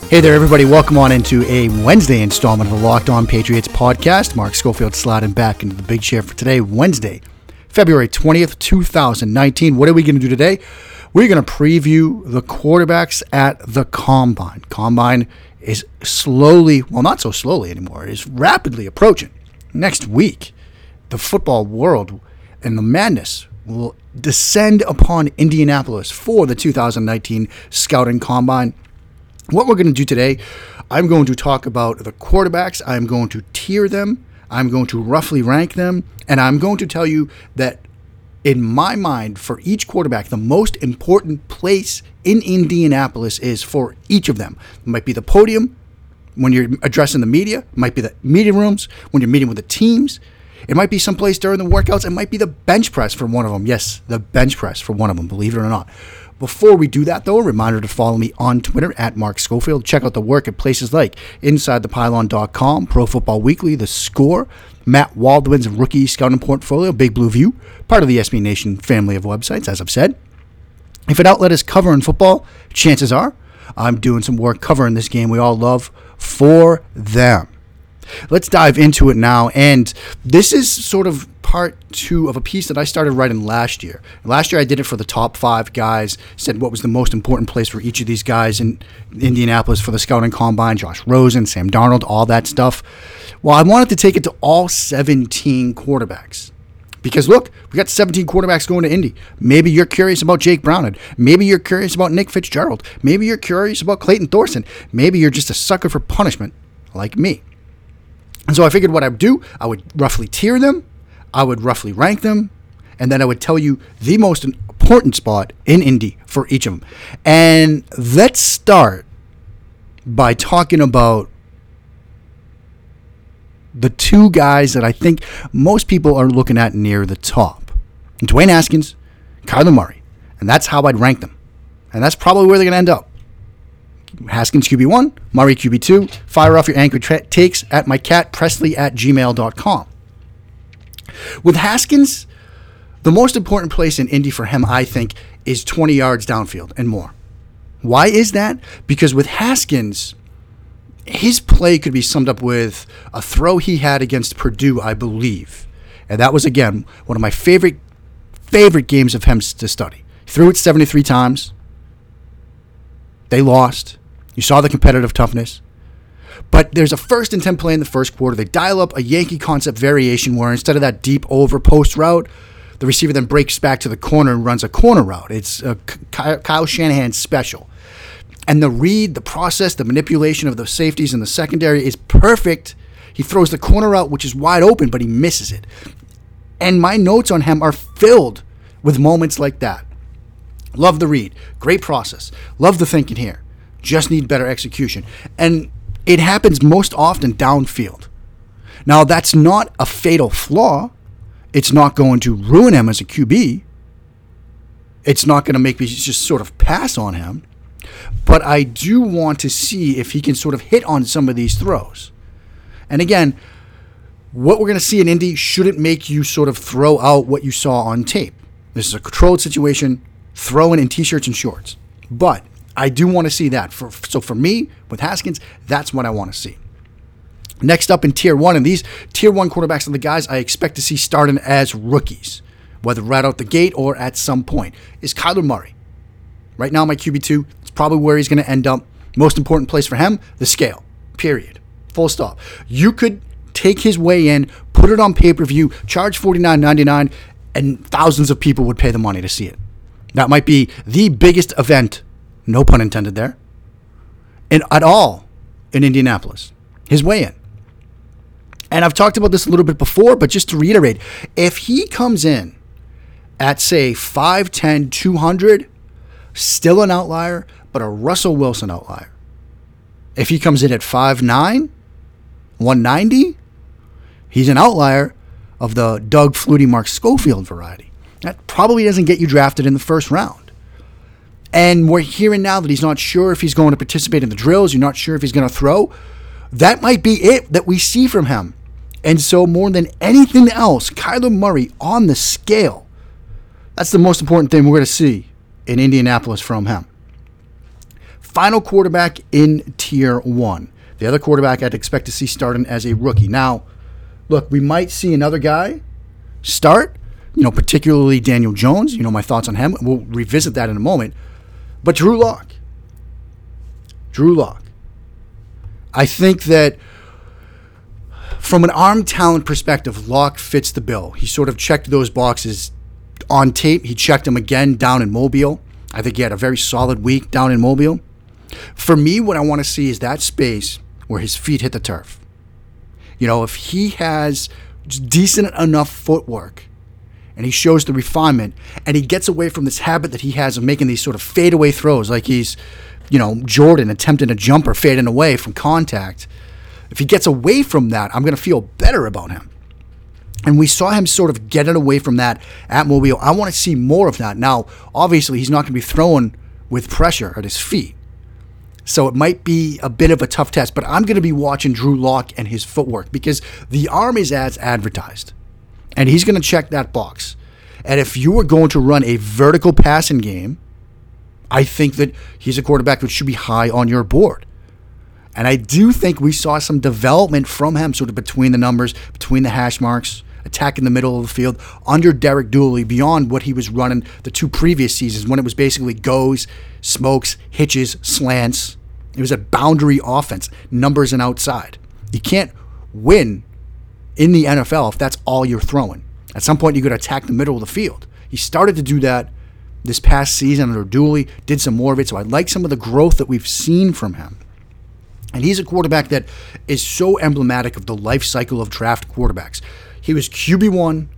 Hey there, everybody. Welcome on into a Wednesday installment of the Locked On Patriots podcast. Mark Schofield sliding back into the big chair for today, Wednesday, February 20th, 2019. What are we going to do today? We're going to preview the quarterbacks at the Combine. Combine is slowly, well, not so slowly anymore, is rapidly approaching. Next week, the football world and the madness will descend upon Indianapolis for the 2019 Scouting Combine. What we're going to do today, I'm going to talk about the quarterbacks. I'm going to tier them. I'm going to roughly rank them. And I'm going to tell you that in my mind, for each quarterback, the most important place in Indianapolis is for each of them. It might be the podium when you're addressing the media. It might be the meeting rooms when you're meeting with the teams. It might be someplace during the workouts. It might be the bench press for one of them. Yes, the bench press for one of them, believe it or not. Before we do that, though, a reminder to follow me on Twitter at Mark Schofield. Check out the work at places like InsideThePylon.com, Pro Football Weekly, The Score, Matt Waldman's Rookie Scouting Portfolio, Big Blue View, part of the SB Nation family of websites, as I've said. If an outlet is covering football, chances are I'm doing some work covering this game we all love for them. Let's dive into it now, and this is sort of part two of a piece that I started writing last year. Last year I did it for the top 5 guys, said what was the most important place for each of these guys in Indianapolis for the Scouting Combine, Josh Rosen, Sam Darnold, all that stuff. Well, I wanted to take it to all 17 quarterbacks. Because look, we got 17 quarterbacks going to Indy. Maybe you're curious about Jake Browning. Maybe you're curious about Nick Fitzgerald. Maybe you're curious about Clayton Thorson. Maybe you're just a sucker for punishment like me. And so I figured what I would do, I would roughly tier them, I would roughly rank them, and then I would tell you the most important spot in Indy for each of them. And let's start by talking about the 2 guys that I think most people are looking at near the top. Dwayne Haskins, Kyler Murray. And that's how I'd rank them. And that's probably where they're going to end up. Haskins QB1, Murray QB2. Fire off your anchor takes at mycatpresley@gmail.com. With Haskins, the most important place in Indy for him, I think, is 20 yards downfield and more. Why is that? Because with Haskins, his play could be summed up with a throw he had against Purdue, I believe. And that was, again, one of my favorite games of him to study. He threw it 73 times. They lost. You saw the competitive toughness. But there's a 1st and 10 play in the first quarter. They dial up a Yankee concept variation where instead of that deep over post route, the receiver then breaks back to the corner and runs a corner route. It's a Kyle Shanahan special. And the read, the process, the manipulation of the safeties in the secondary is perfect. He throws the corner route, which is wide open, but he misses it. And my notes on him are filled with moments like that. Love the read. Great process. Love the thinking here. Just need better execution. And it happens most often downfield. Now, that's not a fatal flaw. It's not going to ruin him as a QB. It's not going to make me just sort of pass on him. But I do want to see if he can sort of hit on some of these throws. And again, what we're going to see in Indy shouldn't make you sort of throw out what you saw on tape. This is a controlled situation. Throwing in T-shirts and shorts. But I do want to see that. So for me, with Haskins, that's what I want to see. Next up in Tier 1, and these Tier 1 quarterbacks are the guys I expect to see starting as rookies, whether right out the gate or at some point, is Kyler Murray. Right now, my QB2, it's probably where he's going to end up. Most important place for him, the scale, period. Full stop. You could take his way in, put it on pay-per-view, charge $49.99, and thousands of people would pay the money to see it. That might be the biggest event, no pun intended there, at all in Indianapolis. His weigh-in. And I've talked about this a little bit before, but just to reiterate, if he comes in at, say, 5'10", 200, still an outlier, but a Russell Wilson outlier. If he comes in at 5'9", 190, he's an outlier of the Doug Flutie, Mark Schofield variety. That probably doesn't get you drafted in the first round. And we're hearing now that he's not sure if he's going to participate in the drills. You're not sure if he's going to throw. That might be it that we see from him. And so more than anything else, Kyler Murray on the scale, that's the most important thing we're going to see in Indianapolis from him. Final quarterback in Tier 1. The other quarterback I'd expect to see starting as a rookie. Now, look, we might see another guy start, particularly Daniel Jones. My thoughts on him. We'll revisit that in a moment. But Drew Lock. I think that from an arm talent perspective, Lock fits the bill. He sort of checked those boxes on tape. He checked them again down in Mobile. I think he had a very solid week down in Mobile. For me, what I want to see is that space where his feet hit the turf. If he has decent enough footwork and he shows the refinement and he gets away from this habit that he has of making these sort of fadeaway throws like he's, Jordan attempting a jumper fading away from contact. If he gets away from that, I'm going to feel better about him. And we saw him sort of getting away from that at Mobile. I want to see more of that. Now, obviously, he's not going to be throwing with pressure at his feet. So it might be a bit of a tough test, but I'm going to be watching Drew Lock and his footwork because the arm is as advertised. And he's going to check that box. And if you are going to run a vertical passing game, I think that he's a quarterback that should be high on your board. And I do think we saw some development from him sort of between the numbers, between the hash marks, attacking the middle of the field under Derek Dooley beyond what he was running the 2 previous seasons when it was basically goes, smokes, hitches, slants. It was a boundary offense, numbers and outside. You can't win in the NFL if that's all you're throwing. At some point, you got to attack the middle of the field. He started to do that this past season under Dooley, did some more of it, so I like some of the growth that we've seen from him. And he's a quarterback that is so emblematic of the life cycle of draft quarterbacks. He was QB1,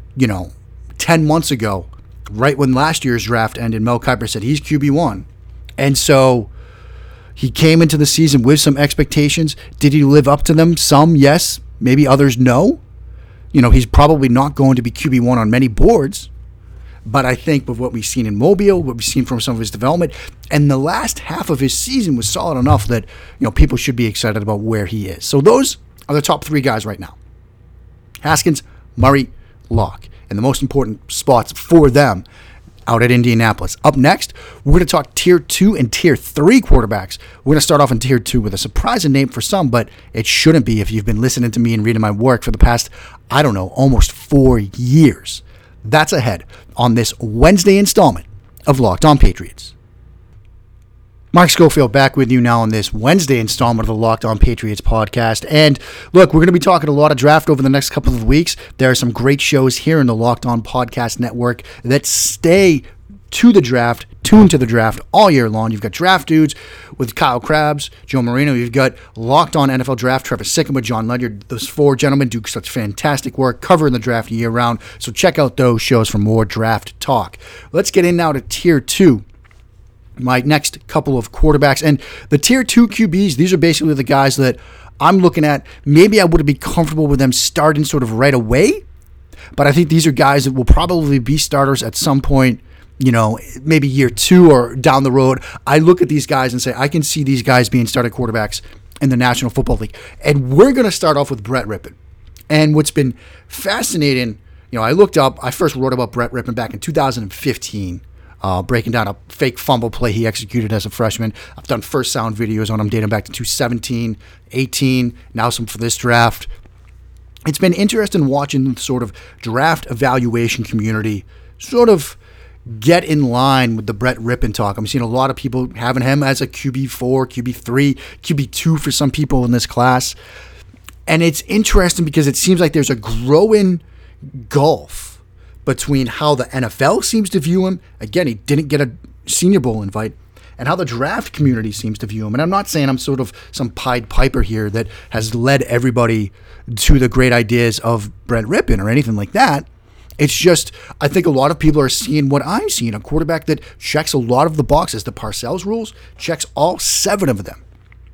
10 months ago, right when last year's draft ended. Mel Kiper said he's QB1. And so he came into the season with some expectations. Did he live up to them? Some, yes. Maybe others, no. He's probably not going to be QB1 on many boards. But I think with what we've seen in Mobile, what we've seen from some of his development, and the last half of his season was solid enough that people should be excited about where he is. So those are the top 3 guys right now. Haskins, Murray, Lock, and the most important spots for them out at Indianapolis. Up next, we're going to talk Tier 2 and Tier 3 quarterbacks. We're going to start off in Tier 2 with a surprising name for some, but it shouldn't be if you've been listening to me and reading my work for the past, almost 4 years. That's ahead on this Wednesday installment of Locked On Patriots. Mark Schofield back with you now on this Wednesday installment of the Locked On Patriots podcast. And look, we're going to be talking a lot of draft over the next couple of weeks. There are some great shows here in the Locked On Podcast Network that stay to the draft, tuned to the draft all year long. You've got Draft Dudes with Kyle Krabs, Joe Marino. You've got Locked On NFL Draft, Trevor Sikkema, John Ledyard. Those 4 gentlemen do such fantastic work covering the draft year round. So check out those shows for more draft talk. Let's get in now to Tier 2. My next couple of quarterbacks. And the Tier 2 QBs, these are basically the guys that I'm looking at. Maybe I would be comfortable with them starting sort of right away. But I think these are guys that will probably be starters at some point, maybe year 2 or down the road. I look at these guys and say, I can see these guys being started quarterbacks in the National Football League. And we're going to start off with Brett Rypien. And what's been fascinating, I first wrote about Brett Rypien back in 2015, breaking down a fake fumble play he executed as a freshman. I've done first sound videos on him dating back to 2017, 18, now some for this draft. It's been interesting watching the sort of draft evaluation community sort of get in line with the Brett Rypien talk. I'm seeing a lot of people having him as a QB4, QB3, QB2 for some people in this class. And it's interesting because it seems like there's a growing gulf between how the NFL seems to view him. Again, he didn't get a Senior Bowl invite. And how the draft community seems to view him. And I'm not saying I'm sort of some Pied Piper here that has led everybody to the great ideas of Brett Rypien or anything like that. It's just, I think a lot of people are seeing what I'm seeing, a quarterback that checks a lot of the boxes. The Parcells rules checks all 7 of them.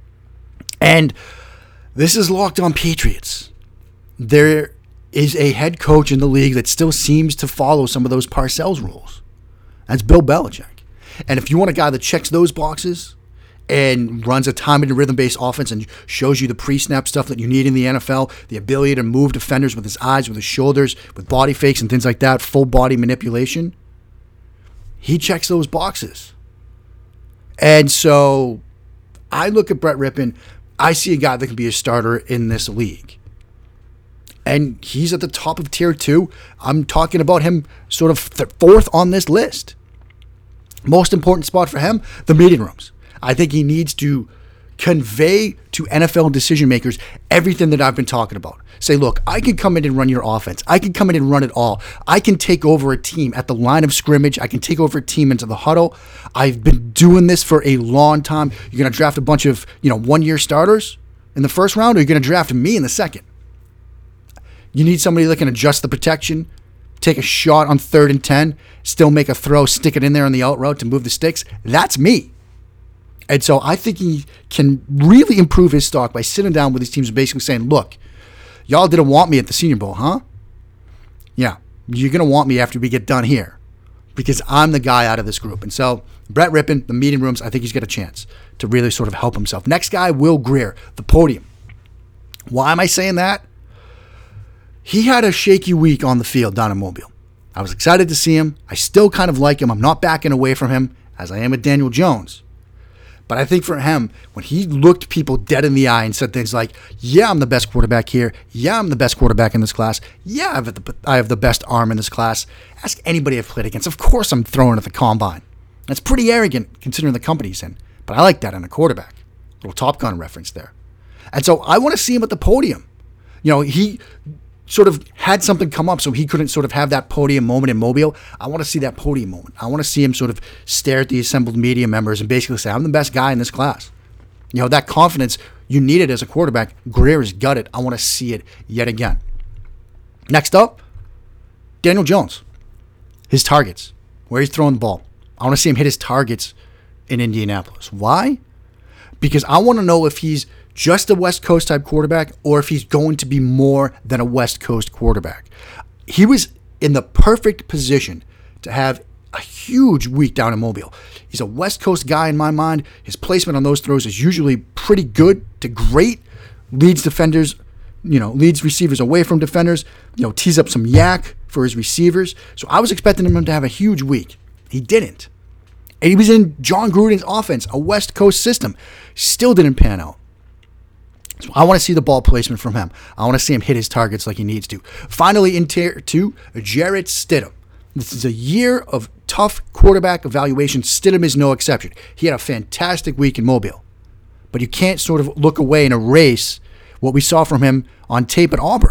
And this is Locked On Patriots. There is a head coach in the league that still seems to follow some of those Parcells rules. That's Bill Belichick. And if you want a guy that checks those boxes and runs a time and rhythm-based offense and shows you the pre-snap stuff that you need in the NFL, the ability to move defenders with his eyes, with his shoulders, with body fakes and things like that, full body manipulation, he checks those boxes. And so I look at Brett Rypien. I see a guy that can be a starter in this league. And he's at the top of tier 2. I'm talking about him sort of fourth on this list. Most important spot for him, the meeting rooms. I think he needs to convey to NFL decision makers everything that I've been talking about. Say, look, I can come in and run your offense. I can come in and run it all. I can take over a team at the line of scrimmage. I can take over a team into the huddle. I've been doing this for a long time. You're going to draft a bunch of, one-year starters in the first round, or you're going to draft me in the second? You need somebody that can adjust the protection, take a shot on 3rd and 10, still make a throw, stick it in there on the out route to move the sticks. That's me. And so I think he can really improve his stock by sitting down with his teams and basically saying, look, y'all didn't want me at the Senior Bowl, huh? Yeah, you're going to want me after we get done here because I'm the guy out of this group. And so Brett Rypien, the meeting rooms, I think he's got a chance to really sort of help himself. Next guy, Will Grier, the podium. Why am I saying that? He had a shaky week on the field down in Mobile. I was excited to see him. I still kind of like him. I'm not backing away from him as I am with Daniel Jones. But I think for him, when he looked people dead in the eye and said things like, yeah, I'm the best quarterback here. Yeah, I'm the best quarterback in this class. Yeah, I have the best arm in this class. Ask anybody I've played against. Of course I'm throwing at the combine. That's pretty arrogant considering the company he's in. But I like that in a quarterback. Little Top Gun reference there. And so I want to see him at the podium. He sort of had something come up so he couldn't sort of have that podium moment in Mobile. I want to see that podium moment. I want to see him sort of stare at the assembled media members and basically say, I'm the best guy in this class. That confidence you needed as a quarterback, Grier has got it. I want to see it yet again. Next up, Daniel Jones. His targets, where he's throwing the ball. I want to see him hit his targets in Indianapolis. Why? Because I want to know if he's just a West Coast type quarterback or if he's going to be more than a West Coast quarterback. He was in the perfect position to have a huge week down in Mobile. He's a West Coast guy in my mind. His placement on those throws is usually pretty good to great. Leads defenders, leads receivers away from defenders, tees up some yak for his receivers. So I was expecting him to have a huge week. He didn't. And he was in John Gruden's offense, a West Coast system. Still didn't pan out. So I want to see the ball placement from him. I want to see him hit his targets like he needs to. Finally, in tier 2, Jarrett Stidham. This is a year of tough quarterback evaluation. Stidham is no exception. He had a fantastic week in Mobile. But you can't sort of look away and erase what we saw from him on tape at Auburn.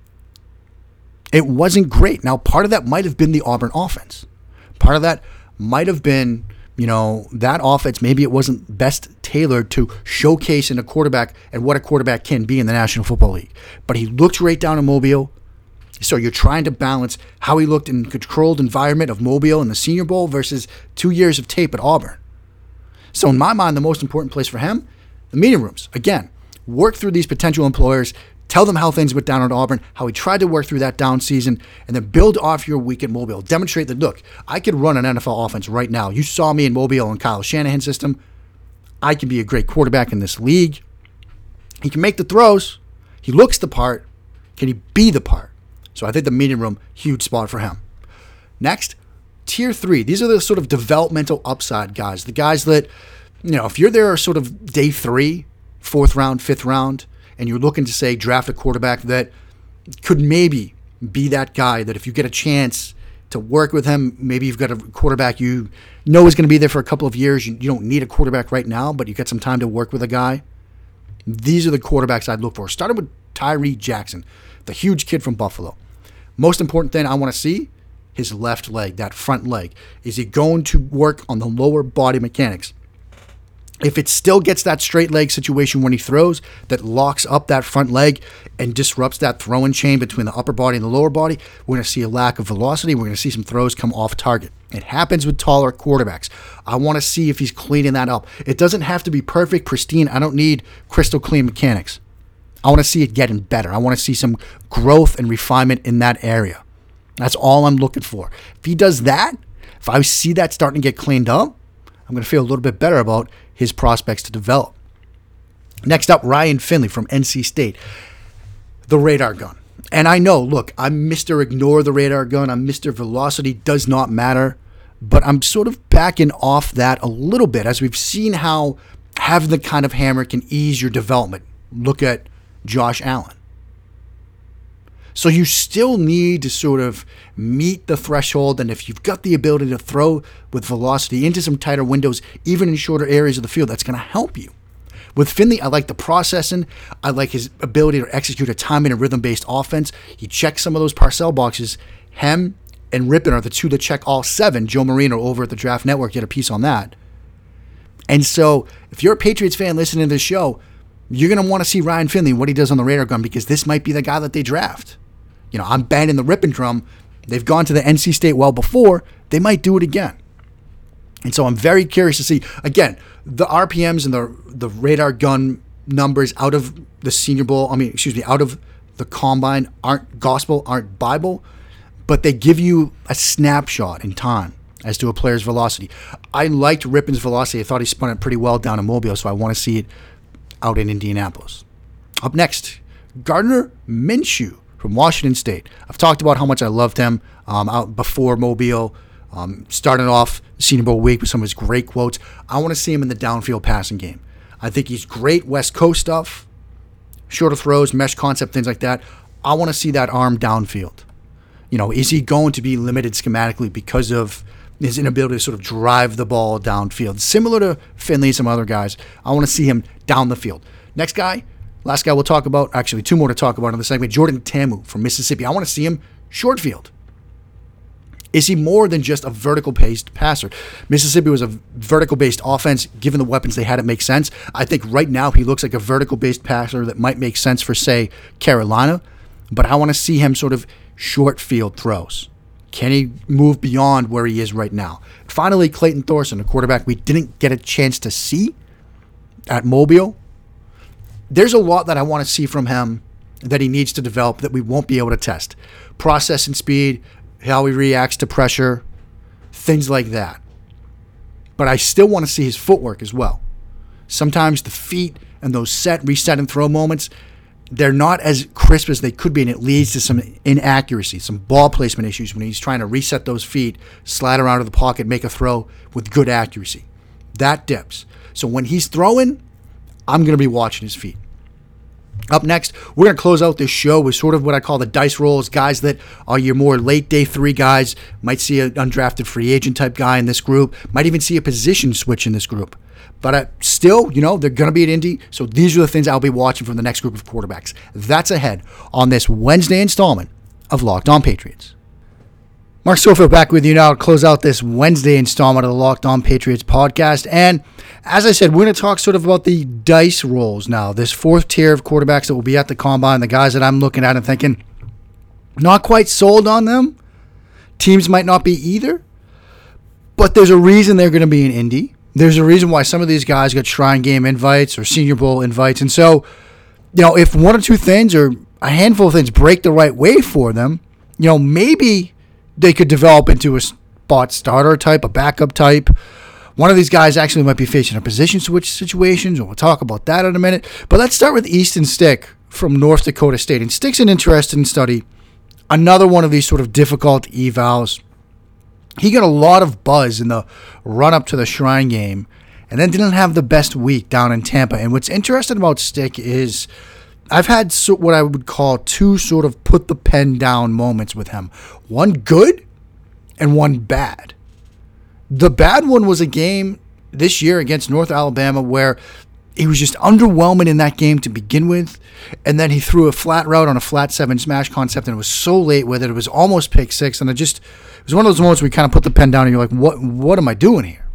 It wasn't great. Now, part of that might have been the Auburn offense. Part of that might have been, that offense, maybe it wasn't best tailored to showcase in a quarterback and what a quarterback can be in the National Football League. But he looked right down in Mobile. So you're trying to balance how he looked in a controlled environment of Mobile in the Senior Bowl versus 2 years of tape at Auburn. So in my mind, the most important place for him, the meeting rooms. Again, work through these potential employers, tell them how things went down at Auburn, how he tried to work through that down season, and then build off your week at Mobile. Demonstrate that, look, I could run an NFL offense right now. You saw me in Mobile and Kyle Shanahan's system. I can be a great quarterback in this league. He can make the throws. He looks the part. Can he be the part? So I think the meeting room, huge spot for him. Next, tier 3. These are the sort of developmental upside guys. The guys that, if you're there sort of day 3, 4th round, 5th round, and you're looking to, say, draft a quarterback that could maybe be that guy that if you get a chance to work with him, maybe you've got a quarterback you know is going to be there for a couple of years. You don't need a quarterback right now, but you got some time to work with a guy. These are the quarterbacks I'd look for. Starting with Tyree Jackson, the huge kid from Buffalo. Most important thing I want to see, his left leg, that front leg. Is he going to work on the lower body mechanics? If it still gets that straight leg situation when he throws that locks up that front leg and disrupts that throwing chain between the upper body and the lower body, we're going to see a lack of velocity. We're going to see some throws come off target. It happens with taller quarterbacks. I want to see if he's cleaning that up. It doesn't have to be perfect, pristine. I don't need crystal clean mechanics. I want to see it getting better. I want to see some growth and refinement in that area. That's all I'm looking for. If he does that, if I see that starting to get cleaned up, I'm going to feel a little bit better about his prospects to develop. Next up, Ryan Finley from NC State. The radar gun. And I know, look, I'm Mr. Ignore the radar gun. I'm Mr. Velocity does not matter. But I'm sort of backing off that a little bit, as we've seen how having the kind of hammer can ease your development. Look at Josh Allen. So you still need to sort of meet the threshold, and if you've got the ability to throw with velocity into some tighter windows, even in shorter areas of the field, that's going to help you. With Finley, I like the processing. I like his ability to execute a timing and rhythm-based offense. He checks some of those Parcells boxes. Him and Rypien are the two that check all 7. Joe Marino over at the Draft Network did a piece on that. And so if you're a Patriots fan listening to this show, you're going to want to see Ryan Finley, what he does on the radar gun, because this might be the guy that they draft. You know, I'm banging the Rypien drum. They've gone to the NC State well before. They might do it again. And so I'm very curious to see, again, the RPMs and the radar gun numbers out of the Senior Bowl, out of the Combine aren't gospel, aren't Bible, but they give you a snapshot in time as to a player's velocity. I liked Rypien's velocity. I thought he spun it pretty well down in Mobile, so I want to see it out in Indianapolis. Up next, Gardner Minshew from Washington State. I've talked about how much I loved him out before Mobile, starting off Senior Bowl week with some of his great quotes. I want to see him in the downfield passing game. I think he's great West Coast stuff, shorter throws, mesh concept, things like that. I want to see that arm downfield. You know, is he going to be limited schematically because of his inability to sort of drive the ball downfield? Similar to Finley and some other guys, I want to see him down the field. Next guy, last guy we'll talk about, actually 2 more to talk about in the segment, Jordan Ta'amu from Mississippi. I want to see him short field. Is he more than just a vertical-paced passer? Mississippi was a vertical-based offense. Given the weapons they had, it makes sense. I think right now he looks like a vertical-based passer that might make sense for, say, Carolina. But I want to see him sort of short field throws. Can he move beyond where he is right now? Finally, Clayton Thorson, a quarterback we didn't get a chance to see at Mobile. There's a lot that I want to see from him that he needs to develop that we won't be able to test. Processing speed, how he reacts to pressure, things like that. But I still want to see his footwork as well. Sometimes the feet and those reset and throw moments, they're not as crisp as they could be, and it leads to some inaccuracy, some ball placement issues when he's trying to reset those feet, slide around to the pocket, make a throw with good accuracy. That dips. So when he's throwing, I'm going to be watching his feet. Up next, we're going to close out this show with sort of what I call the dice rolls, guys that are your more late day 3 guys. Might see an undrafted free agent type guy in this group. Might even see a position switch in this group. But still, you know, they're going to be at Indy. So these are the things I'll be watching from the next group of quarterbacks. That's ahead on this Wednesday installment of Locked On Patriots. Mark Schofield back with you now to close out this Wednesday installment of the Locked On Patriots podcast. And as I said, we're going to talk sort of about the dice rolls now. This 4th tier of quarterbacks that will be at the Combine, the guys that I'm looking at and thinking, not quite sold on them. Teams might not be either. But there's a reason they're going to be in Indy. There's a reason why some of these guys got Shrine Game invites or Senior Bowl invites. And so, you know, if 1 or 2 things or a handful of things break the right way for them, you know, maybe they could develop into a spot starter type, a backup type. One of these guys actually might be facing a position switch situations, and we'll talk about that in a minute. But let's start with Easton Stick from North Dakota State. And Stick's an interesting study. Another one of these sort of difficult evals. He got a lot of buzz in the run-up to the Shrine Game and then didn't have the best week down in Tampa. And what's interesting about Stick is I've had what I would call 2 sort of put the pen down moments with him. One good and one bad. The bad one was a game this year against North Alabama where he was just underwhelming in that game to begin with. And then he threw a flat route on a flat 7 smash concept, and it was so late with it. It was almost pick 6. And it was one of those moments where you kind of put the pen down and you're like, what am I doing here?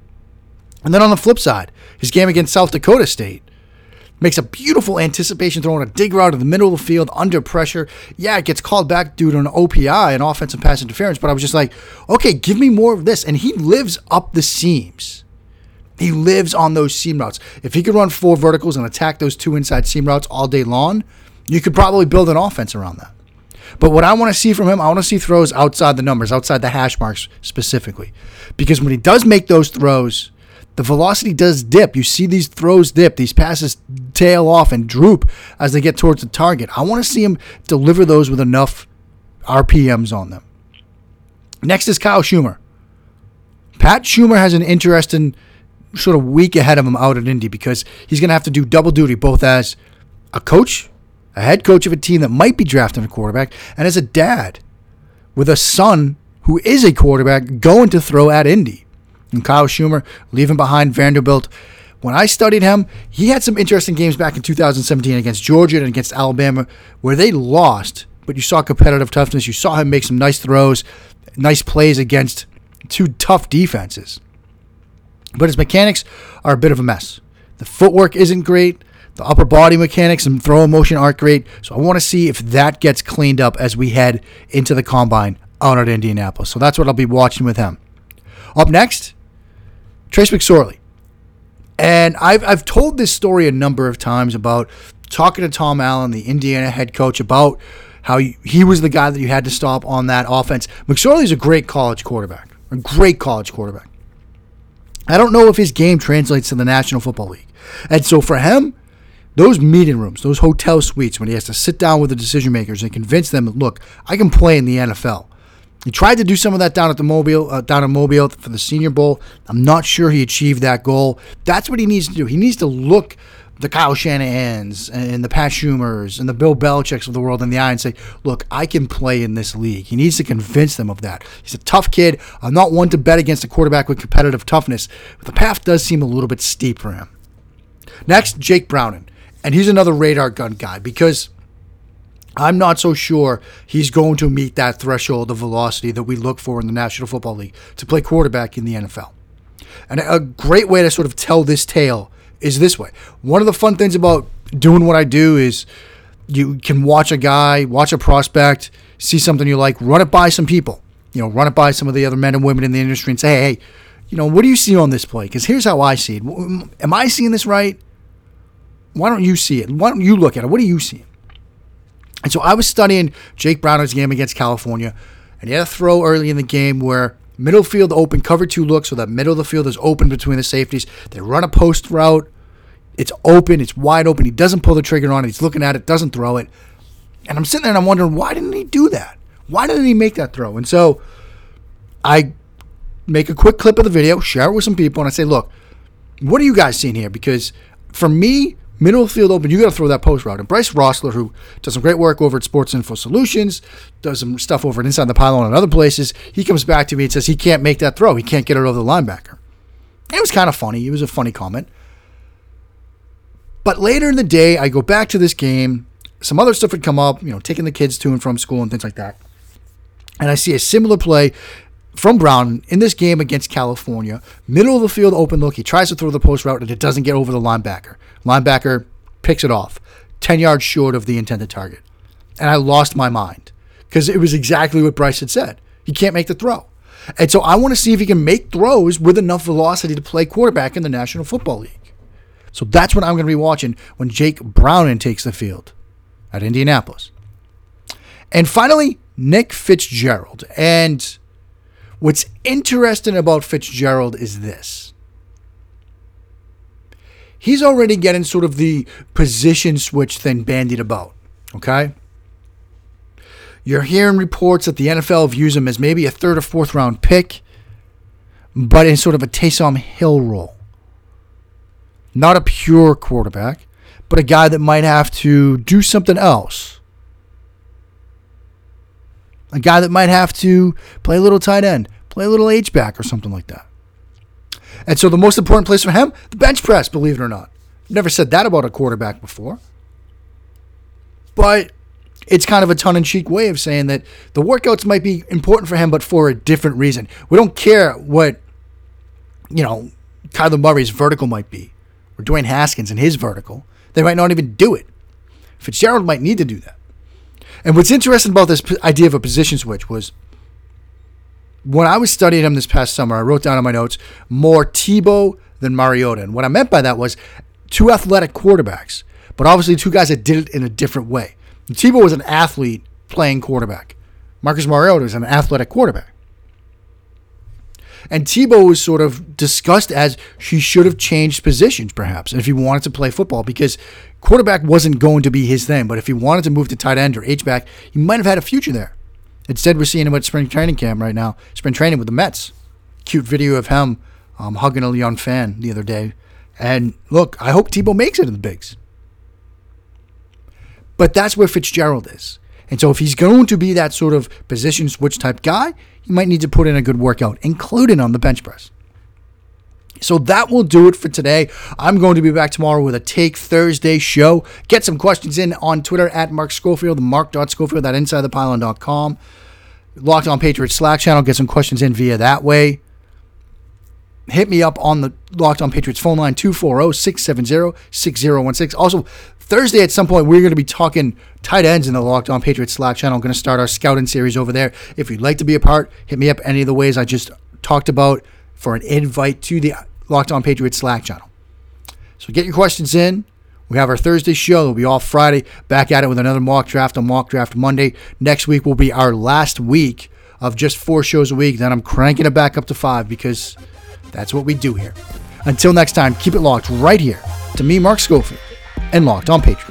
And then on the flip side, his game against South Dakota State makes a beautiful anticipation throw on a dig route in the middle of the field under pressure. Yeah, it gets called back due to an OPI, an offensive pass interference, but I was just like, okay, give me more of this. And he lives up the seams. He lives on those seam routes. If he could run 4 verticals and attack those 2 inside seam routes all day long, you could probably build an offense around that. But what I want to see from him, I want to see throws outside the numbers, outside the hash marks specifically. Because when he does make those throws, the velocity does dip. You see these throws dip. These passes tail off and droop as they get towards the target. I want to see him deliver those with enough RPMs on them. Next is Kyle Schumer Pat Schumer has an interesting sort of week ahead of him out at Indy because he's going to have to do double duty, both as a coach, a head coach of a team that might be drafting a quarterback, and as a dad with a son who is a quarterback going to throw at Indy. And Kyle Schumer leaving behind Vanderbilt. When I studied him, he had some interesting games back in 2017 against Georgia and against Alabama where they lost, but you saw competitive toughness. You saw him make some nice throws, nice plays against two tough defenses. But his mechanics are a bit of a mess. The footwork isn't great. The upper body mechanics and throw motion aren't great. So I want to see if that gets cleaned up as we head into the combine out at Indianapolis. So that's what I'll be watching with him. Up next, Trace McSorley. And I've told this story a number of times about talking to Tom Allen, the Indiana head coach, about how he was the guy that you had to stop on that offense. McSorley's a great college quarterback. A great college quarterback. I don't know if his game translates to the National Football League. And so for him, those meeting rooms, those hotel suites, when he has to sit down with the decision makers and convince them, look, I can play in the NFL. He tried to do some of that down in Mobile for the Senior Bowl. I'm not sure he achieved that goal. That's what he needs to do. He needs to look the Kyle Shanahans and the Pat Schumers and the Bill Belichicks of the world in the eye and say, look, I can play in this league. He needs to convince them of that. He's a tough kid. I'm not one to bet against a quarterback with competitive toughness, but the path does seem a little bit steep for him. Next, Jake Browning. And he's another radar gun guy because I'm not so sure he's going to meet that threshold of velocity that we look for in the National Football League to play quarterback in the NFL. And a great way to sort of tell this tale is this way. One of the fun things about doing what I do is you can watch a guy, watch a prospect, see something you like, run it by some people. Run it by some of the other men and women in the industry and say, hey, what do you see on this play? Because here's how I see it. Am I seeing this right? Why don't you see it? Why don't you look at it? What do you see? And so I was studying Jake Browning's game against California, and he had a throw early in the game where middle field open, cover two look, so that middle of the field is open between the safeties. They run a post route. It's open. It's wide open. He doesn't pull the trigger on it. He's looking at it, doesn't throw it. And I'm sitting there and I'm wondering, why didn't he do that? Why didn't he make that throw? And so I make a quick clip of the video, share it with some people, and I say, look, what are you guys seeing here? Because for me, middle of the field open, you got to throw that post route. And Bryce Rossler, who does some great work over at Sports Info Solutions, does some stuff over at Inside the Pylon and other places, he comes back to me and says he can't make that throw. He can't get it over the linebacker. And it was kind of funny. It was a funny comment. But later in the day, I go back to this game. Some other stuff had come up, taking the kids to and from school and things like that. And I see a similar play from Brown in this game against California. Middle of the field open look. He tries to throw the post route and it doesn't get over the linebacker. Linebacker picks it off 10 yards short of the intended target. And I lost my mind because it was exactly what Bryce had said. He can't make the throw. And so I want to see if he can make throws with enough velocity to play quarterback in the National Football League. So that's what I'm going to be watching when Jake Browning takes the field at Indianapolis. And finally, Nick Fitzgerald. And what's interesting about Fitzgerald is this. He's already getting sort of the position switch thing bandied about, okay? You're hearing reports that the NFL views him as maybe a third or fourth round pick, but in sort of a Taysom Hill role. Not a pure quarterback, but a guy that might have to do something else. A guy that might have to play a little tight end, play a little H-back or something like that. And so the most important place for him, the bench press, believe it or not. Never said that about a quarterback before. But it's kind of a tongue-in-cheek way of saying that the workouts might be important for him, but for a different reason. We don't care what, Kyler Murray's vertical might be, or Dwayne Haskins and his vertical. They might not even do it. Fitzgerald might need to do that. And what's interesting about this idea of a position switch was when I was studying him this past summer, I wrote down in my notes, more Tebow than Mariota. And what I meant by that was two athletic quarterbacks, but obviously two guys that did it in a different way. Tebow was an athlete playing quarterback. Marcus Mariota was an athletic quarterback. And Tebow was sort of discussed as he should have changed positions, perhaps, if he wanted to play football, because quarterback wasn't going to be his thing. But if he wanted to move to tight end or H-back, he might have had a future there. Instead, we're seeing him at spring training camp right now, spring training with the Mets. cute video of him hugging a young fan the other day. And look, I hope Tebow makes it in the bigs. But that's where Fitzgerald is. And so if he's going to be that sort of position switch type guy, he might need to put in a good workout, including on the bench press. So that will do it for today. I'm going to be back tomorrow with a Take Thursday show. Get some questions in on Twitter at Mark Schofield, mark.schofield at InsideThePylon.com. Locked On Patriots Slack channel. Get some questions in via that way. Hit me up on the Locked On Patriots phone line, 240-670-6016. Also, Thursday at some point, we're going to be talking tight ends in the Locked On Patriots Slack channel. I'm going to start our scouting series over there. If you'd like to be a part, hit me up any of the ways I just talked about for an invite to the Locked On Patriots Slack channel. So get your questions in. We have our Thursday show. It'll be off Friday. Back at it with another mock draft on Mock Draft Monday. Next week will be our last week of just 4 shows a week. Then I'm cranking it back up to 5 because that's what we do here. Until next time, keep it locked right here to me, Mark Schofield, and Locked On Patriots.